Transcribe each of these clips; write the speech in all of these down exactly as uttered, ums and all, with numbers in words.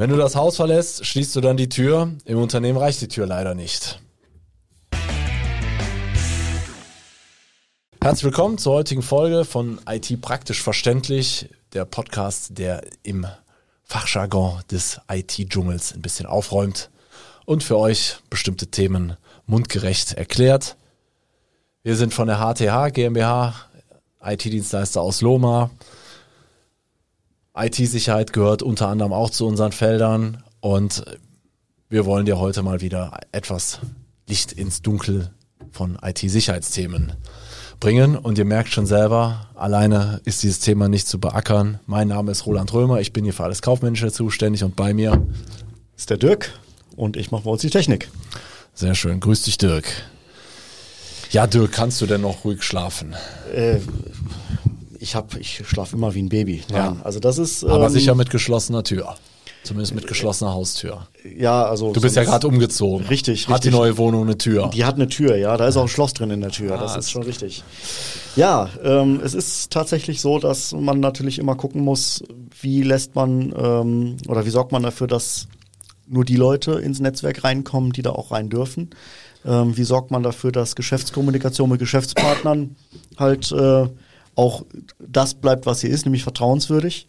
Wenn du das Haus verlässt, schließt du dann die Tür. Im Unternehmen reicht die Tür leider nicht. Herzlich willkommen zur heutigen Folge von I T praktisch verständlich, der Podcast, der im Fachjargon des I T-Dschungels ein bisschen aufräumt und für euch bestimmte Themen mundgerecht erklärt. Wir sind von der H T H GmbH, I T-Dienstleister aus Lohmar. I T-Sicherheit gehört unter anderem auch zu unseren Feldern und wir wollen dir heute mal wieder etwas Licht ins Dunkel von I T-Sicherheitsthemen bringen. Und ihr merkt schon selber, alleine ist dieses Thema nicht zu beackern. Mein Name ist Roland Römer, ich bin hier für alles Kaufmännische zuständig und bei mir ist der Dirk und ich mache bei uns die Technik. Sehr schön, grüß dich Dirk. Ja Dirk, kannst du denn noch ruhig schlafen? Äh, ich hab, ich schlafe immer wie ein Baby. Nein, ja. Also das ist. Aber ähm, sicher mit geschlossener Tür. Zumindest mit geschlossener Haustür. Ja, also. Du bist ja gerade umgezogen. Richtig, Hat richtig. die neue Wohnung eine Tür? Die hat eine Tür, ja. Da ist auch ein Schloss drin in der Tür. Das ah, ist schon richtig. Ja, ähm, es ist tatsächlich so, dass man natürlich immer gucken muss, wie lässt man ähm, oder wie sorgt man dafür, dass nur die Leute ins Netzwerk reinkommen, die da auch rein dürfen. Ähm, wie sorgt man dafür, dass Geschäftskommunikation mit Geschäftspartnern halt äh, auch das bleibt, was hier ist, nämlich vertrauenswürdig.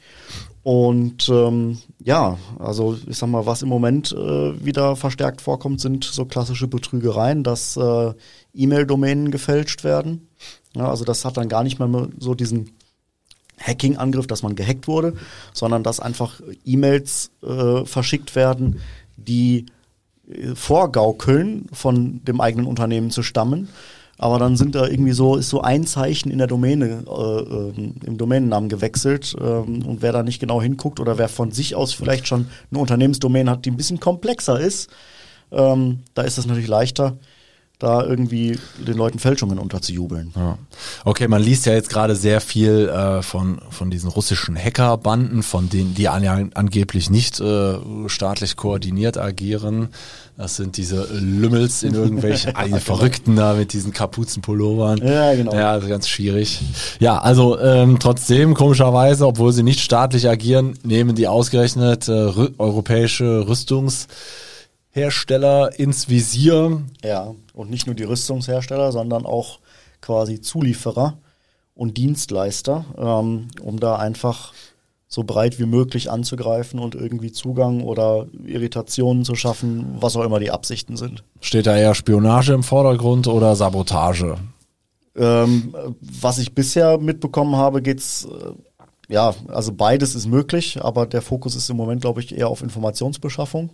Und ähm, ja, also ich sag mal, was im Moment äh, wieder verstärkt vorkommt, sind so klassische Betrügereien, dass äh, E-Mail-Domänen gefälscht werden. Ja, also das hat dann gar nicht mehr so diesen Hacking-Angriff, dass man gehackt wurde, sondern dass einfach E-Mails äh, verschickt werden, die äh, vorgaukeln, von dem eigenen Unternehmen zu stammen. Aber dann sind da irgendwie so, ist so ein Zeichen in der Domäne, äh, äh, im Domänennamen gewechselt. Ähm, und wer da nicht genau hinguckt oder wer von sich aus vielleicht schon eine Unternehmensdomain hat, die ein bisschen komplexer ist, ähm, da ist es natürlich leichter, da irgendwie den Leuten Fälschungen unterzujubeln. Ja. Okay, man liest ja jetzt gerade sehr viel äh, von von diesen russischen Hackerbanden, von denen die an, angeblich nicht äh, staatlich koordiniert agieren. Das sind diese Lümmels in irgendwelchen ja, Verrückten da mit diesen Kapuzenpullovern. Ja, genau. Ja, also ganz schwierig. Ja, also ähm, trotzdem, komischerweise, obwohl sie nicht staatlich agieren, nehmen die ausgerechnet äh, rü- europäische Rüstungs Hersteller ins Visier. Ja, und nicht nur die Rüstungshersteller, sondern auch quasi Zulieferer und Dienstleister, ähm, um da einfach so breit wie möglich anzugreifen und irgendwie Zugang oder Irritationen zu schaffen, was auch immer die Absichten sind. Steht da eher Spionage im Vordergrund oder Sabotage? Ähm, was ich bisher mitbekommen habe, geht's, äh, ja, also beides ist möglich, aber der Fokus ist im Moment, glaube ich, eher auf Informationsbeschaffung.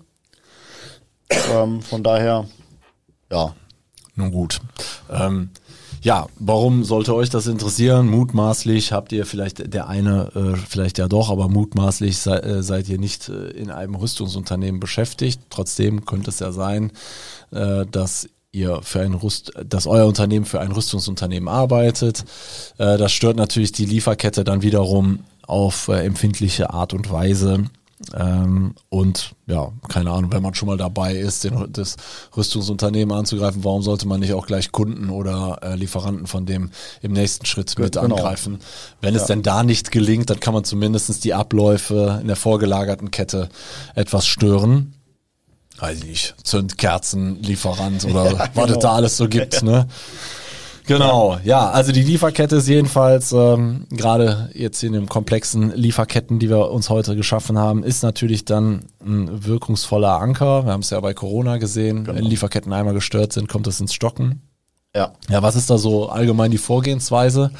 Ähm, von daher, ja. Nun gut. Ähm, ja, warum sollte euch das interessieren? Mutmaßlich habt ihr vielleicht, der eine äh, vielleicht ja doch, aber mutmaßlich sei, äh, seid ihr nicht äh, in einem Rüstungsunternehmen beschäftigt. Trotzdem könnte es ja sein, äh, dass ihr für ein Rüst, dass euer Unternehmen für ein Rüstungsunternehmen arbeitet. Äh, das stört natürlich die Lieferkette dann wiederum auf äh, empfindliche Art und Weise. Ähm, und ja, keine Ahnung, wenn man schon mal dabei ist, den, das Rüstungsunternehmen anzugreifen, warum sollte man nicht auch gleich Kunden oder äh, Lieferanten von dem im nächsten Schritt mit genau. angreifen? Wenn ja. es denn da nicht gelingt, dann kann man zumindest die Abläufe in der vorgelagerten Kette etwas stören. Weiß ich nicht, Zündkerzen, Lieferant oder ja, genau. was es da alles so gibt, ne? Genau, ja, also die Lieferkette ist jedenfalls, ähm, gerade jetzt in den komplexen Lieferketten, die wir uns heute geschaffen haben, ist natürlich dann ein wirkungsvoller Anker. Wir haben es ja bei Corona gesehen, genau. Wenn Lieferketten einmal gestört sind, kommt es ins Stocken. Ja. Ja, was ist da so allgemein die Vorgehensweise?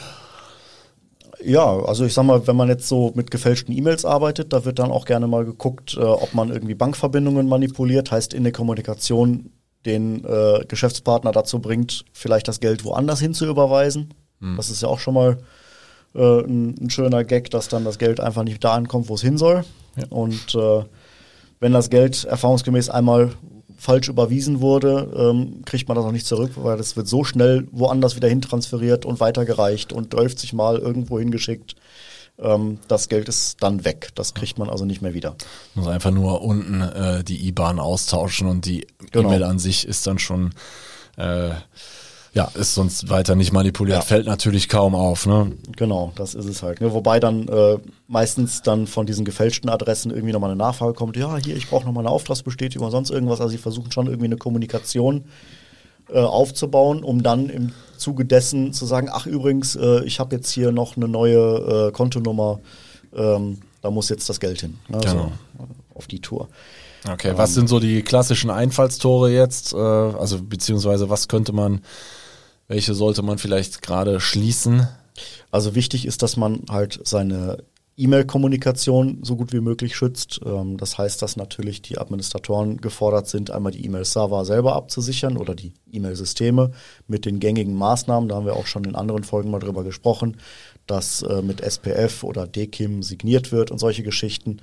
Ja, also ich sag mal, wenn man jetzt so mit gefälschten E-Mails arbeitet, da wird dann auch gerne mal geguckt, äh, ob man irgendwie Bankverbindungen manipuliert, heißt in der Kommunikation den äh, Geschäftspartner dazu bringt, vielleicht das Geld woanders hin zu überweisen. Hm. Das ist ja auch schon mal äh, ein, ein schöner Gag, dass dann das Geld einfach nicht da ankommt, wo es hin soll. Ja. Und äh, wenn das Geld erfahrungsgemäß einmal falsch überwiesen wurde, ähm, kriegt man das auch nicht zurück, weil das wird so schnell woanders wieder hintransferiert und weitergereicht und dreißig Mal irgendwo hingeschickt. Ähm, das Geld ist dann weg. Das kriegt man also nicht mehr wieder. Man muss einfach nur unten äh, die I B A N austauschen und die genau. E-Mail an sich ist dann schon äh, Ja, ist sonst weiter nicht manipuliert, ja. Fällt natürlich kaum auf, ne? Genau, das ist es halt. Ne? Wobei dann äh, meistens dann von diesen gefälschten Adressen irgendwie nochmal eine Nachfrage kommt, ja, hier, ich brauche nochmal eine Auftragsbestätigung oder sonst irgendwas. Also sie versuchen schon irgendwie eine Kommunikation äh, aufzubauen, um dann im Zuge dessen zu sagen, ach übrigens, äh, ich habe jetzt hier noch eine neue äh, Kontonummer, ähm, da muss jetzt das Geld hin. Ne? Genau. So, auf die Tour. Okay, ähm, was sind so die klassischen Einfallstore jetzt? Äh, also beziehungsweise was könnte man... Welche sollte man vielleicht gerade schließen? Also wichtig ist, dass man halt seine E-Mail-Kommunikation so gut wie möglich schützt. Das heißt, dass natürlich die Administratoren gefordert sind, einmal die E-Mail-Server selber abzusichern oder die E-Mail-Systeme mit den gängigen Maßnahmen. Da haben wir auch schon in anderen Folgen mal drüber gesprochen, dass mit S P F oder D K I M signiert wird und solche Geschichten.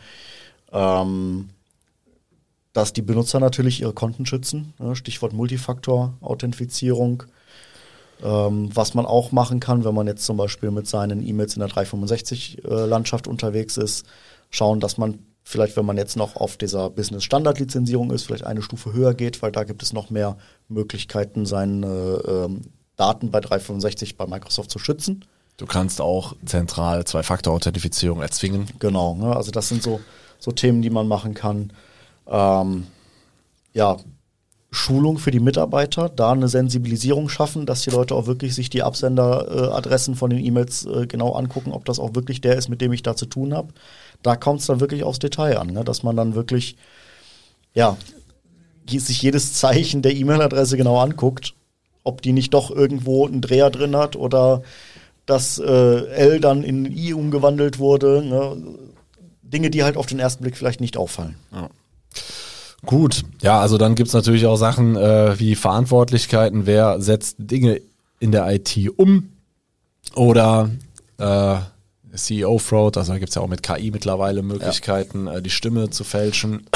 Dass die Benutzer natürlich ihre Konten schützen, Stichwort Multifaktor-Authentifizierung. Ähm, was man auch machen kann, wenn man jetzt zum Beispiel mit seinen E-Mails in der dreihundertfünfundsechzig-Landschaft unterwegs ist, schauen, dass man vielleicht, wenn man jetzt noch auf dieser Business-Standard-Lizenzierung ist, vielleicht eine Stufe höher geht, weil da gibt es noch mehr Möglichkeiten, seine ähm, Daten bei dreihundertfünfundsechzig bei Microsoft zu schützen. Du kannst auch zentral Zwei-Faktor-Authentifizierung erzwingen. Genau, ne? Also das sind so, so Themen, die man machen kann. Ähm, ja, Schulung für die Mitarbeiter, da eine Sensibilisierung schaffen, dass die Leute auch wirklich sich die Absenderadressen von den E-Mails äh, genau angucken, ob das auch wirklich der ist, mit dem ich da zu tun habe. Da kommt es dann wirklich aufs Detail an, ne? Dass man dann wirklich ja sich jedes Zeichen der E-Mail-Adresse genau anguckt, ob die nicht doch irgendwo einen Dreher drin hat oder dass äh, L dann in I umgewandelt wurde. Ne? Dinge, die halt auf den ersten Blick vielleicht nicht auffallen. Ja. Gut, ja, also dann gibt's natürlich auch Sachen äh, wie Verantwortlichkeiten, wer setzt Dinge in der I T um oder äh, C E O-Fraud, also da gibt's ja auch mit K I mittlerweile Möglichkeiten, ja. äh, die Stimme zu fälschen.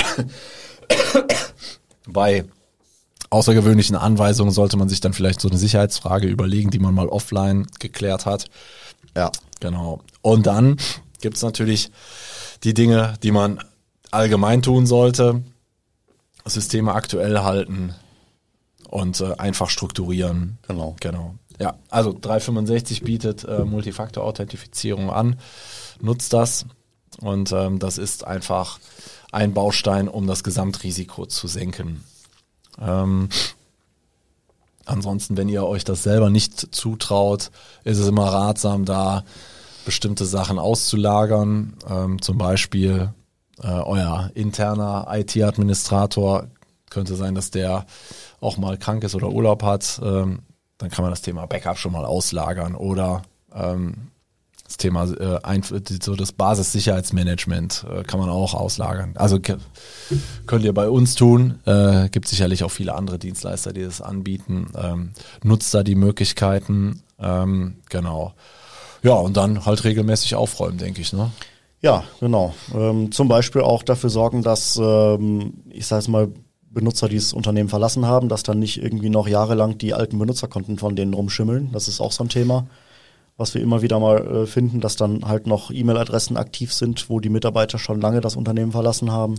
Bei außergewöhnlichen Anweisungen sollte man sich dann vielleicht so eine Sicherheitsfrage überlegen, die man mal offline geklärt hat. Ja, genau. Und dann gibt's natürlich die Dinge, die man allgemein tun sollte. Systeme aktuell halten und äh, einfach strukturieren. Genau. Genau. Ja, also dreihundertfünfundsechzig bietet äh, Multifaktor-Authentifizierung an. Nutzt das und ähm, das ist einfach ein Baustein, um das Gesamtrisiko zu senken. Ähm, ansonsten, wenn ihr euch das selber nicht zutraut, ist es immer ratsam, da bestimmte Sachen auszulagern. Ähm, zum Beispiel äh, euer interner I T-Administrator. Könnte sein, dass der auch mal krank ist oder Urlaub hat. Ähm, dann kann man das Thema Backup schon mal auslagern oder ähm, das Thema äh, ein, so das Basissicherheitsmanagement äh, kann man auch auslagern. Also k- könnt ihr bei uns tun. Äh, gibt sicherlich auch viele andere Dienstleister, die das anbieten. Ähm, nutzt da die Möglichkeiten. Ähm, genau. Ja, und dann halt regelmäßig aufräumen, denke ich, ne? Ja, genau. Ähm, zum Beispiel auch dafür sorgen, dass, ähm, ich sage es mal, Benutzer, die das Unternehmen verlassen haben, dass dann nicht irgendwie noch jahrelang die alten Benutzerkonten von denen rumschimmeln. Das ist auch so ein Thema, was wir immer wieder mal äh, finden, dass dann halt noch E-Mail-Adressen aktiv sind, wo die Mitarbeiter schon lange das Unternehmen verlassen haben.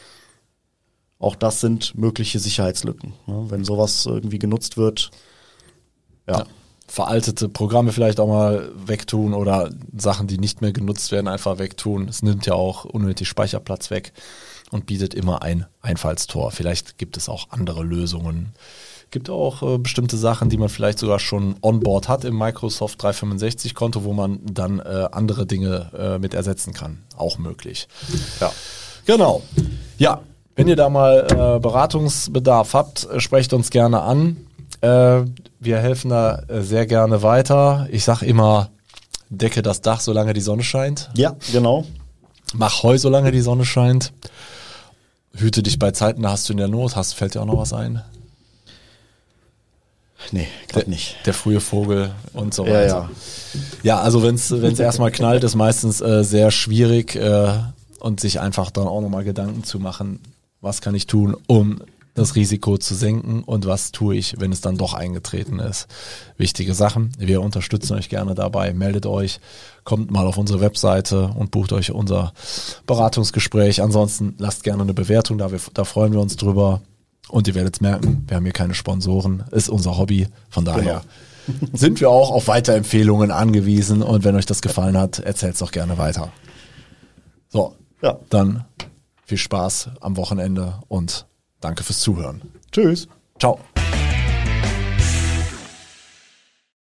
Auch das sind mögliche Sicherheitslücken. Ne? Wenn sowas irgendwie genutzt wird, ja. ja. Veraltete Programme vielleicht auch mal wegtun oder Sachen, die nicht mehr genutzt werden, einfach wegtun. Es nimmt ja auch unnötig Speicherplatz weg und bietet immer ein Einfallstor. Vielleicht gibt es auch andere Lösungen. Gibt auch äh, bestimmte Sachen, die man vielleicht sogar schon on board hat im Microsoft dreihundertfünfundsechzig Konto, wo man dann äh, andere Dinge äh, mit ersetzen kann. Auch möglich. Ja, genau. Ja, wenn ihr da mal äh, Beratungsbedarf habt, äh, sprecht uns gerne an. Äh, wir helfen da äh, sehr gerne weiter. Ich sag immer, decke das Dach, solange die Sonne scheint. Ja, genau. Mach Heu, solange die Sonne scheint. Hüte dich bei Zeiten, da hast du in der Not. Hast, fällt dir auch noch was ein? Nee, gerade nicht. Der frühe Vogel und so weiter. Ja, ja. Ja, also wenn es erstmal knallt, ist meistens äh, sehr schwierig äh, und sich einfach dann auch nochmal Gedanken zu machen, was kann ich tun, um das Risiko zu senken und was tue ich, wenn es dann doch eingetreten ist. Wichtige Sachen. Wir unterstützen euch gerne dabei. Meldet euch, kommt mal auf unsere Webseite und bucht euch unser Beratungsgespräch. Ansonsten lasst gerne eine Bewertung da, wir, da freuen wir uns drüber. Und ihr werdet es merken, wir haben hier keine Sponsoren, ist unser Hobby. Von daher genau. sind wir auch auf Weiterempfehlungen angewiesen. Und wenn euch das gefallen hat, erzählt es doch gerne weiter. So, ja. Dann viel Spaß am Wochenende und danke fürs Zuhören. Tschüss. Ciao.